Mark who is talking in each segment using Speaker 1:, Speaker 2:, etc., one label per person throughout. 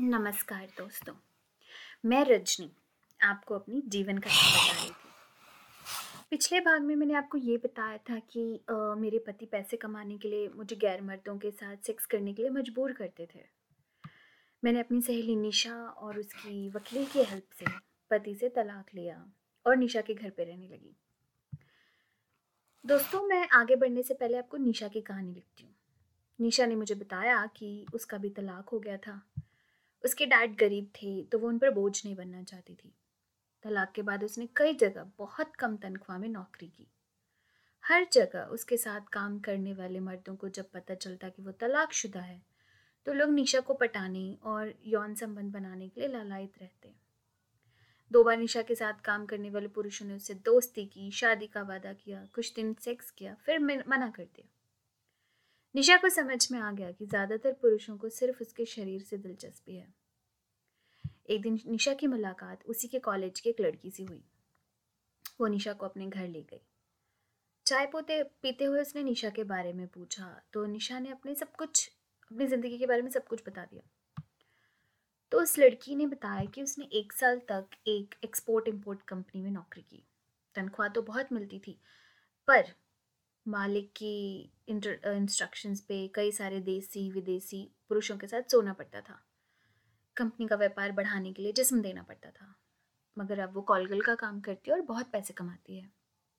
Speaker 1: नमस्कार दोस्तों। मैं रजनी आपको अपनी जीवन कथा बता रही थी। पिछले भाग में मैंने आपको ये बताया था कि मेरे पति पैसे कमाने के लिए मुझे गैर मर्दों के साथ सेक्स करने के लिए मजबूर करते थे। मैंने अपनी सहेली निशा और उसकी वकील की हेल्प से पति से तलाक लिया और निशा के घर पे रहने लगी। दोस्तों, मैं आगे बढ़ने से पहले आपको निशा की कहानी लिखती हूँ। निशा ने मुझे बताया कि उसका भी तलाक हो गया था। उसके डैड गरीब थे तो वो उन पर बोझ नहीं बनना चाहती थी। तलाक के बाद उसने कई जगह बहुत कम तनख्वाह में नौकरी की। हर जगह उसके साथ काम करने वाले मर्दों को जब पता चलता कि वो तलाकशुदा है तो लोग निशा को पटाने और यौन संबंध बनाने के लिए लालायित रहते। 2 बार निशा के साथ काम करने वाले पुरुषों ने उससे दोस्ती की, शादी का वादा किया, कुछ दिन सेक्स किया, फिर मना कर दिया। निशा को समझ में आ गया कि ज्यादातर पुरुषों को सिर्फ उसके शरीर से दिलचस्पी है। एक दिन निशा की मुलाकात उसी के कॉलेज की एक लड़की से हुई। वो निशा को अपने घर ले गई। चाय पोते पीते हुए उसने निशा के बारे में पूछा तो निशा ने अपनी ज़िंदगी के बारे में सब कुछ बता दिया। तो उस लड़की ने बताया कि उसने 1 साल तक एक एक्सपोर्ट इंपोर्ट कंपनी में नौकरी की। तनख्वाह तो बहुत मिलती थी, पर मालिक की इंस्ट्रक्शंस पे कई सारे देसी विदेशी पुरुषों के साथ सोना पड़ता था। कंपनी का व्यापार बढ़ाने के लिए जिस्म देना पड़ता था। मगर अब वो कॉलगल का काम करती है और बहुत पैसे कमाती है।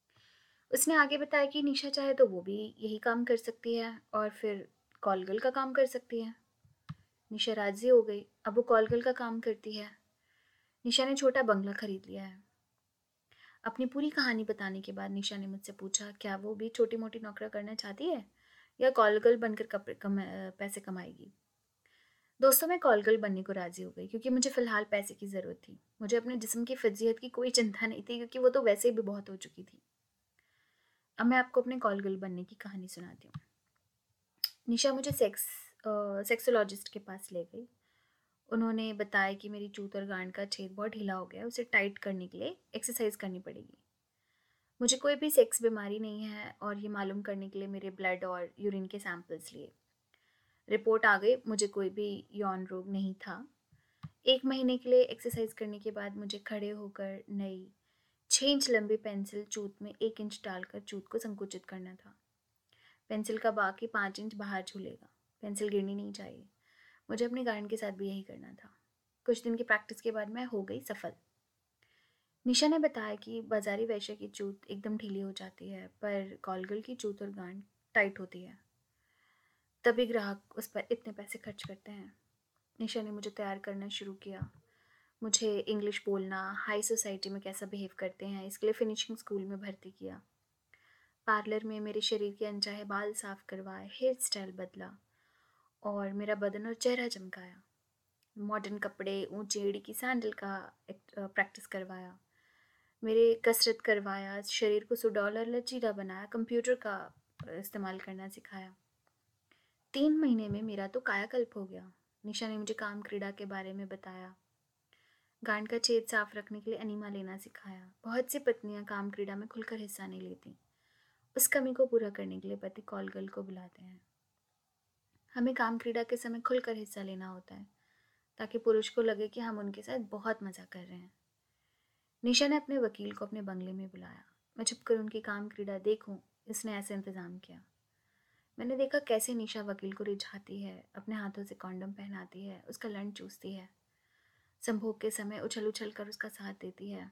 Speaker 1: उसने आगे बताया कि निशा चाहे तो वो भी यही काम कर सकती है और फिर कॉलगल का काम कर सकती है। निशा राजी हो गई। अब वो कॉलगल का काम करती है। निशा ने छोटा बंगला खरीद लिया है। अपनी पूरी कहानी बताने के बाद निशा ने मुझसे पूछा, क्या वो भी छोटी मोटी नौकरियां करना चाहती है या कॉलगल बनकर पैसे कमाएगी। दोस्तों, मैं कॉलगल बनने को राजी हो गई क्योंकि मुझे फ़िलहाल पैसे की ज़रूरत थी। मुझे अपने जिस्म की फिजियत की कोई चिंता नहीं थी क्योंकि वो तो वैसे भी बहुत हो चुकी थी। अब मैं आपको अपने कॉलगल बनने की कहानी सुनाती हूँ। निशा मुझे सेक्सोलॉजिस्ट के पास ले गई। उन्होंने बताया कि मेरी चूत और गांड का छेद बहुत ढीला हो गया है, उसे टाइट करने के लिए एक्सरसाइज करनी पड़ेगी। मुझे कोई भी सेक्स बीमारी नहीं है और ये मालूम करने के लिए मेरे ब्लड और यूरिन के सैंपल्स लिए। रिपोर्ट आ गई, मुझे कोई भी यौन रोग नहीं था। 1 महीने के लिए एक्सरसाइज करने के बाद मुझे खड़े होकर नई 6 इंच लंबी पेंसिल चूत में 1 इंच डालकर चूत को संकुचित करना था। पेंसिल का बाकी 5 इंच बाहर झूलेगा। पेंसिल गिरनी नहीं चाहिए। मुझे अपने गार्डन के साथ भी यही करना था। कुछ दिन की प्रैक्टिस के बाद मैं हो गई सफल। निशा ने बताया कि बाजारी वैश्य की चूत एकदम ढीली हो जाती है, पर कॉलगल की चूत और गांड टाइट होती है। तभी ग्राहक उस पर इतने पैसे खर्च करते हैं। निशा ने मुझे तैयार करना शुरू किया। मुझे इंग्लिश बोलना, हाई सोसाइटी में कैसा बिहेव करते हैं, इसके लिए फिनिशिंग स्कूल में भर्ती किया। पार्लर में मेरे शरीर के अनचाहे बाल साफ करवाए, हेयर स्टाइल बदला और मेरा बदन और चेहरा चमकाया। मॉडर्न कपड़े, ऊंची एड़ी की सैंडल का प्रैक्टिस करवाया। मेरे कसरत करवाया, शरीर को सुडौल और लचीला बनाया, कंप्यूटर का इस्तेमाल करना सिखाया। 3 महीने में मेरा तो कायाकल्प हो गया। निशा ने मुझे काम क्रीड़ा के बारे में बताया। गांड का छेद साफ रखने के लिए एनिमा लेना सिखाया। बहुत सी पत्नियां काम क्रीड़ा में खुलकर हिस्सा नहीं लेती। उस कमी को पूरा करने के लिए पति कॉलगल को बुलाते हैं। हमें काम क्रीड़ा के समय खुलकर हिस्सा लेना होता है ताकि पुरुष को लगे कि हम उनके साथ बहुत मज़ा कर रहे हैं। निशा ने अपने वकील को अपने बंगले में बुलाया। मैं छुपकर उनकी काम क्रीड़ा देखूं, इसने ऐसे इंतज़ाम किया। मैंने देखा कैसे निशा वकील को रिझाती है, अपने हाथों से कॉन्डम पहनाती है, उसका लंड चूसती है, संभोग के समय उछल उछल कर उसका साथ देती है।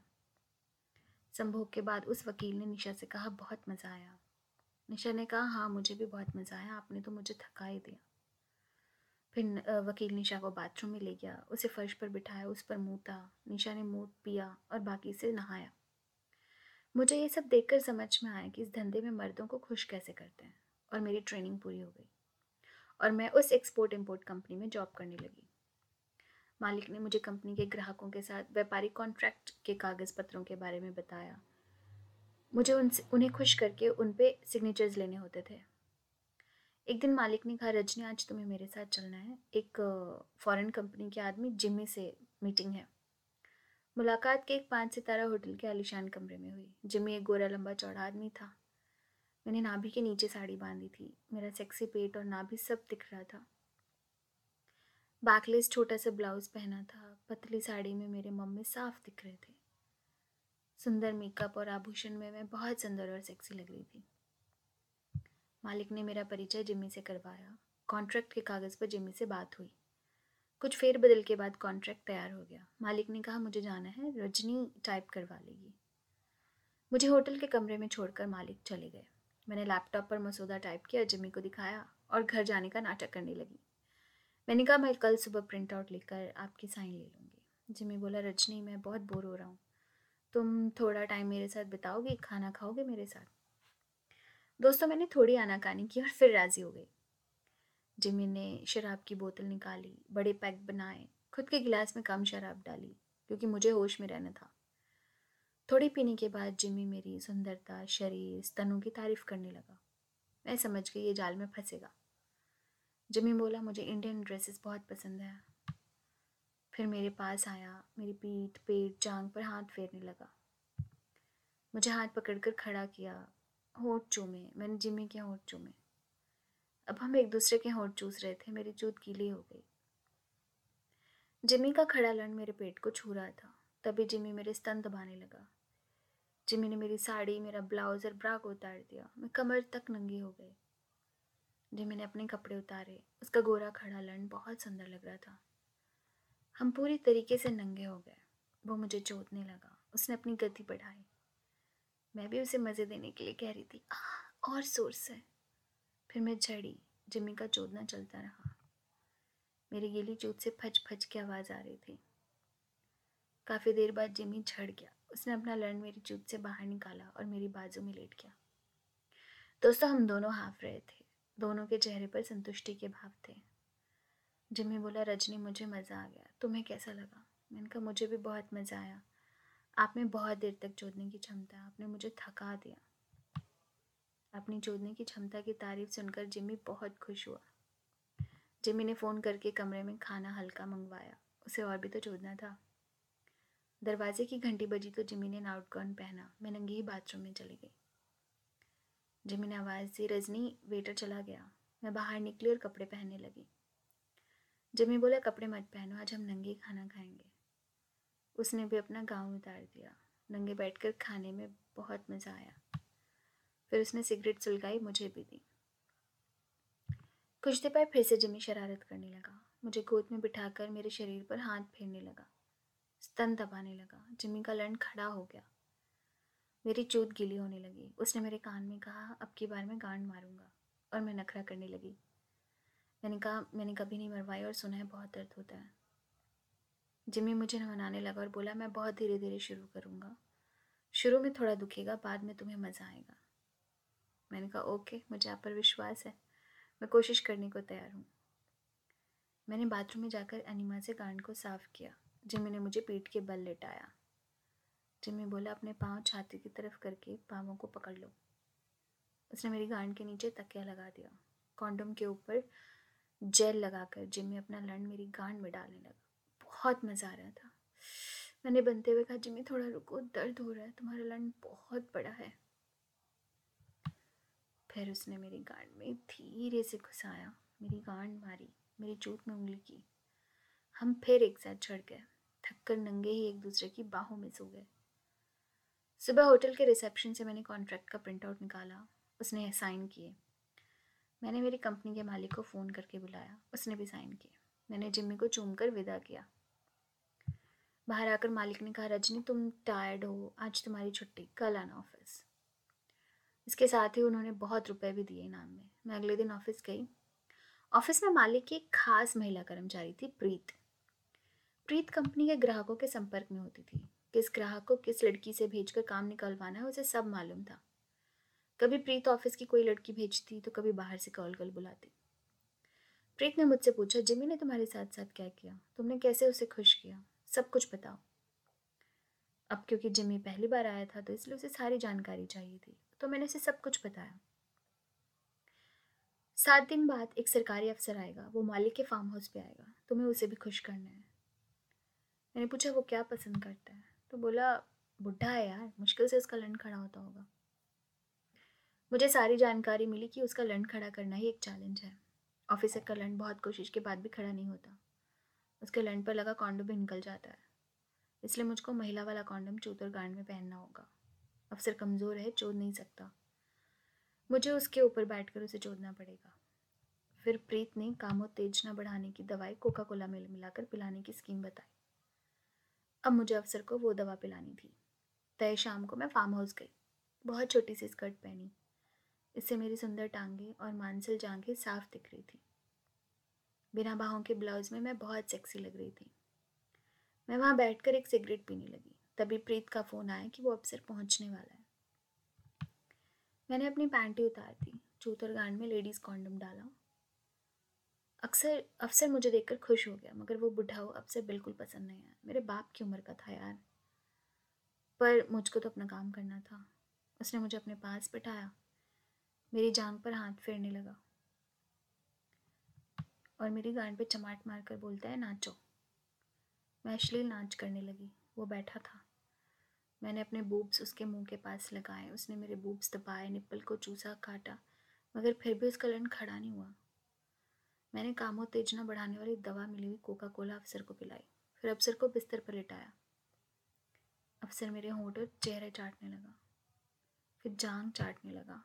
Speaker 1: संभोग के बाद उस वकील ने निशा से कहा, बहुत मज़ा आया। निशा ने कहा, हाँ मुझे भी बहुत मज़ा आया, आपने तो मुझे थका ही दिया। फिर वकील निशा को बाथरूम में ले गया, उसे फर्श पर बिठाया, उस पर मूता। निशा ने मूत पिया और बाकी से नहाया। मुझे ये सब देखकर समझ में आया कि इस धंधे में मर्दों को खुश कैसे करते हैं, और मेरी ट्रेनिंग पूरी हो गई और मैं उस एक्सपोर्ट इंपोर्ट कंपनी में जॉब करने लगी। मालिक ने मुझे कंपनी के ग्राहकों के साथ व्यापारिक कॉन्ट्रैक्ट के कागज़ पत्रों के बारे में बताया। मुझे उन्हें खुश करके उन पे सिग्नेचर्स लेने होते थे। एक दिन मालिक ने कहा, रजनी आज तुम्हें मेरे साथ चलना है, एक फॉरेन कंपनी के आदमी जिम्मी से मीटिंग है। मुलाकात के एक 5 सितारा होटल के आलीशान कमरे में हुई। जिम्मी एक गोरा लंबा चौड़ा आदमी था। मैंने नाभि के नीचे साड़ी बांधी थी। मेरा सेक्सी पेट और नाभि सब दिख रहा था। बैकलेस छोटा सा ब्लाउज पहना था, पतली साड़ी में मेरे मम्मी साफ दिख रहे थे। सुंदर मेकअप और आभूषण में मैं बहुत सुंदर और सेक्सी लग रही थी। मालिक ने मेरा परिचय जिम्मी से करवाया। कॉन्ट्रैक्ट के कागज़ पर जिम्मी से बात हुई। कुछ फेरबदल के बाद कॉन्ट्रैक्ट तैयार हो गया। मालिक ने कहा मुझे जाना है, रजनी टाइप करवा लेगी। मुझे होटल के कमरे में छोड़कर मालिक चले गए। मैंने लैपटॉप पर मसौदा टाइप किया, जिम्मी को दिखाया और घर जाने का नाटक करने लगी। मैंने कहा मैं कल सुबह प्रिंट आउट लेकर आपकी साइन ले लूँगी। जिम्मी बोला रजनी मैं बहुत बोर हो रहा हूँ, तुम थोड़ा टाइम मेरे साथ बिताओगी, खाना खाओगे मेरे साथ। दोस्तों मैंने थोड़ी आनाकानी की और फिर राज़ी हो गई। जिमी ने शराब की बोतल निकाली, बड़े पैक बनाए, खुद के गिलास में कम शराब डाली क्योंकि मुझे होश में रहना था। थोड़ी पीने के बाद जिमी मेरी सुंदरता, शरीर, स्तनों की तारीफ करने लगा। मैं समझ गई ये जाल में फंसेगा। जिमी बोला मुझे इंडियन ड्रेसेस बहुत पसंद है। फिर मेरे पास आया, मेरी पीठ, पेट, जांग पर हाथ फेरने लगा। मुझे हाथ पकड़कर खड़ा किया, होंठ चूमे। मैंने जिमी के होंठ चूमे। अब हम एक दूसरे के होंठ चूस रहे थे। मेरी चूत गीली हो गई। जिमी का खड़ा लन मेरे पेट को छू रहा था। तभी जिमी मेरे स्तन दबाने लगा। जिमी ने मेरी साड़ी, मेरा ब्लाउज और ब्रा को उतार दिया। मैं कमर तक नंगी हो गई। जिमी ने अपने कपड़े उतारे। उसका गोरा खड़ा लन बहुत सुंदर लग रहा था। हम पूरी तरीके से नंगे हो गए। वो मुझे चोदने लगा। उसने अपनी गति बढ़ाई। मैं भी उसे मज़े देने के लिए कह रही थी, और जोर से। फिर मैं झड़ी। जिमी का चोदना चलता रहा। मेरी गीली चोट से फच फच की आवाज़ आ रही थी। काफ़ी देर बाद जिमी झड़ गया। उसने अपना लड़ मेरी चूत से बाहर निकाला और मेरी बाजू में लेट गया। दोस्तों हम दोनों हाफ रहे थे। दोनों के चेहरे पर संतुष्टि के भाव थे। जिमी बोला रजनी मुझे मज़ा आ गया, तुम्हें कैसा लगा? मैंने कहा मुझे भी बहुत मज़ा आया। आप में बहुत देर तक चोदने की क्षमता है, आपने मुझे थका दिया। अपनी चोदने की क्षमता की तारीफ सुनकर जिमी बहुत खुश हुआ। जिमी ने फ़ोन करके कमरे में खाना हल्का मंगवाया। उसे और भी तो चोदना था। दरवाजे की घंटी बजी तो जिमी ने नाउट गाउन पहना। मैं नंगी ही बाथरूम में चली गई। जिमी ने आवाज़ दी, रजनी वेटर चला गया। मैं बाहर निकली और कपड़े पहनने लगी। जिमी बोला कपड़े मत पहनो, आज हम नंगे खाना खाएंगे। उसने भी अपना गाउन उतार दिया। नंगे बैठकर खाने में बहुत मज़ा आया। फिर उसने सिगरेट सुलगाई, मुझे भी दी। कुछ देर बाद फिर से जिमी शरारत करने लगा। मुझे गोद में बिठाकर मेरे शरीर पर हाथ फेरने लगा, स्तन दबाने लगा। जिमी का लंड खड़ा हो गया। मेरी चूत गीली होने लगी। उसने मेरे कान में कहा अब की बार मैं गांड मारूंगा, और मैं नखरा करने लगी। मैंने कहा मैंने कभी नहीं मरवाई और सुना है बहुत दर्द होता है। जिमी मुझे मनाने लगा और बोला मैं बहुत धीरे धीरे शुरू करूँगा, शुरू में थोड़ा दुखेगा, बाद में तुम्हें मज़ा आएगा। मैंने कहा ओके, मुझे आप पर विश्वास है, मैं कोशिश करने को तैयार हूँ। मैंने बाथरूम में जाकर अनिमा से गांड को साफ किया। जिमी ने मुझे पीठ के बल लेटाया। जिमी बोला अपने पाँव छाती की तरफ करके पाँवों को पकड़ लो। उसने मेरी गांड के नीचे तकिया लगा दिया। कॉन्डोम के ऊपर जेल लगाकर जिमी अपना लंड मेरी गांड में डालने लगा। बहुत मज़ा आ रहा था। मैंने बनते हुए कहा जिमी थोड़ा रुको, दर्द हो रहा है, तुम्हारा लंड बहुत बड़ा है। फिर उसने मेरी गांड में धीरे से घुसाया, मेरी गांड मारी, मेरी चूत में उंगली की। हम फिर एक साथ चढ़ गए। थककर नंगे ही एक दूसरे की बाहों में सो गए। सुबह होटल के रिसेप्शन से मैंने कॉन्ट्रैक्ट का प्रिंट आउट निकाला। उसने साइन किए। मैंने मेरी कंपनी के मालिक को फ़ोन करके बुलाया। उसने भी साइन किए। मैंने जिम्मी को चूमकर विदा किया। बाहर आकर मालिक ने कहा रजनी तुम टायर्ड हो, आज तुम्हारी छुट्टी, कल आना ऑफिस। इसके साथ ही उन्होंने बहुत रुपए भी दिए इनाम में। मैं अगले दिन ऑफिस गई। ऑफिस में मालिक की एक खास महिला कर्मचारी थी, प्रीत। प्रीत कंपनी के ग्राहकों के संपर्क में होती थी। किस ग्राहक को किस लड़की से भेजकर काम निकलवाना है उसे सब मालूम था। कभी प्रीत ऑफिस की कोई लड़की भेजती तो कभी बाहर से कॉल कर बुलाती। प्रीत ने मुझसे पूछा जिमी ने तुम्हारे साथ साथ क्या किया, तुमने कैसे उसे खुश किया, सब कुछ बताओ। अब क्योंकि जिमी पहली बार आया था तो इसलिए उसे सारी जानकारी चाहिए थी, तो मैंने उसे सब कुछ बताया। 7 दिन बाद एक सरकारी अफसर आएगा, वो मालिक के फार्म हाउस पे आएगा, तुम्हें उसे भी खुश करना है। मैंने पूछा वो क्या पसंद करता है, तो बोला बुढ़ा है यार, मुश्किल से उसका लंड खड़ा होता होगा। मुझे सारी जानकारी मिली कि उसका लंड खड़ा करना ही एक चैलेंज है। ऑफिसर का लंड बहुत कोशिश के बाद भी खड़ा नहीं होता। उसके लंड पर लगा कॉन्डोम भी निकल जाता है, इसलिए मुझको महिला वाला कॉन्डोम चूतर गांड में पहनना होगा। अफसर कमज़ोर है, चोद नहीं सकता। मुझे उसके ऊपर बैठकर उसे चोदना पड़ेगा। फिर प्रीत ने कामोत्तेजना बढ़ाने की दवाई कोका कोला में मिलाकर पिलाने की स्कीम बताई। अब मुझे अफसर को वो दवा पिलानी थी। तय शाम को मैं फार्म हाउस गई। बहुत छोटी सी स्कर्ट पहनी, इससे मेरी सुंदर टांगें और मांसल जांघें साफ दिख रही थी। बिना बाहों के ब्लाउज में मैं बहुत सेक्सी लग रही थी। मैं वहाँ बैठकर एक सिगरेट पीने लगी। तभी प्रीत का फ़ोन आया कि वो अफसर पहुँचने वाला है। मैंने अपनी पैंटी उतार दी, चूतर गांड में लेडीज़ कॉन्डम डाला। अक्सर अफसर मुझे देखकर खुश हो गया, मगर वो बुढ़ाऊ अफसर बिल्कुल पसंद नहीं आया। मेरे बाप की उम्र का था यार, पर मुझको तो अपना काम करना था। उसने मुझे अपने पास बिठाया, मेरी जांघ पर हाथ फेरने लगा और मेरी गांड पे चमाट मारकर बोलता है, नाचो। मैं अश्लील नाच करने लगी। वो बैठा था। मैंने अपने बूब्स उसके मुंह के पास लगाए। उसने मेरे बूब्स दबाए, निप्पल को चूसा, काटा, मगर फिर भी उसका लंड खड़ा नहीं हुआ। मैंने कामोत्तेजना बढ़ाने वाली दवा मिली हुई कोका कोला अफसर को पिलाई। फिर अफसर को बिस्तर पर लिटाया। अफसर मेरे होंठ और चेहरे चाटने लगा, फिर जांग चाटने लगा।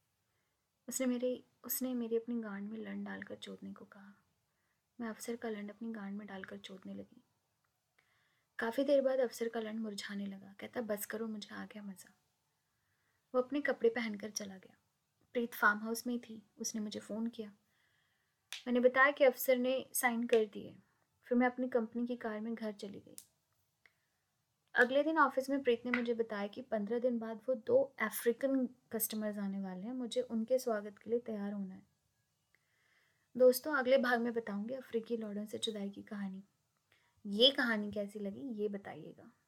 Speaker 1: उसने मेरी अपनी गांड में लंड डालकर चोदने को कहा। मैं अफसर का लंड अपनी गांड में डालकर चोदने लगी। काफ़ी देर बाद अफसर का लंड मुरझाने लगा। कहता, बस करो, मुझे आ गया मज़ा। वो अपने कपड़े पहनकर चला गया। प्रीत फार्म हाउस में थी। उसने मुझे फ़ोन किया। मैंने बताया कि अफसर ने साइन कर दिए। फिर मैं अपनी कंपनी की कार में घर चली गई। अगले दिन ऑफिस में प्रीत ने मुझे बताया कि 15 दिन बाद वो 2 अफ्रीकन कस्टमर्स आने वाले हैं। मुझे उनके स्वागत के लिए तैयार होना है। दोस्तों, अगले भाग में बताऊंगी अफ्रीकी लौड़ों से जुदाई की कहानी। ये कहानी कैसी लगी ये बताइएगा।